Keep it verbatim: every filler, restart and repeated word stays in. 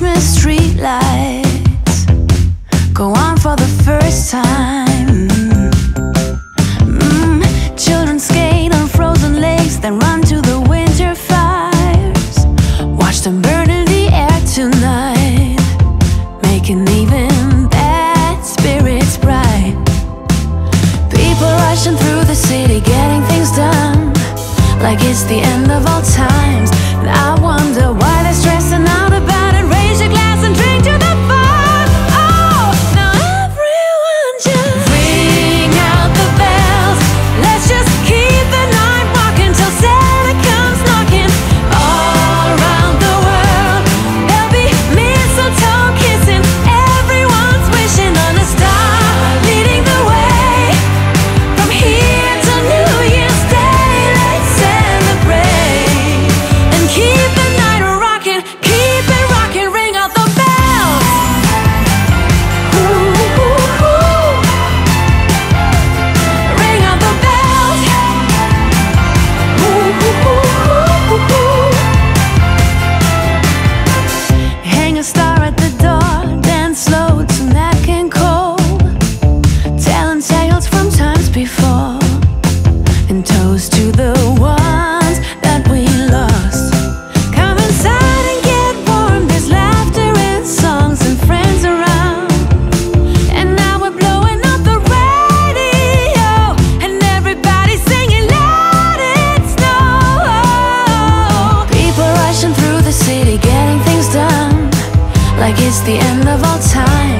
Christmas street lights go on for the first time. mm. Children skate on frozen lakes, then run to the winter fires. Watch them burn in the air tonight, making even bad spirits bright. People rushing through the city, getting things done, like it's the end of all times. And I wonder why they're stressing out about it. Raise your glass and drink to the fun. Oh, now everyone just ring out the bells. Let's just keep the night rocking till Santa comes knocking. All around the world there'll be mistletoe kissing. Everyone's wishing on a star leading the way. From here till New Year's Day, let's celebrate and keep the night rocking. Keep it rocking, ring out the bells. Ooh, ooh, ooh. Ring out the bells. Ooh, ooh, ooh, ooh, ooh. Hang a star at the door, dance slow to Nat King Cole, telling tales from times before, and toast to the ones that we lost. Come inside and get warm, there's laughter and songs and friends around. And now we're blowing up the radio, and everybody's singing Let It Snow. People rushing through the city, getting things done, like it's the end of all time.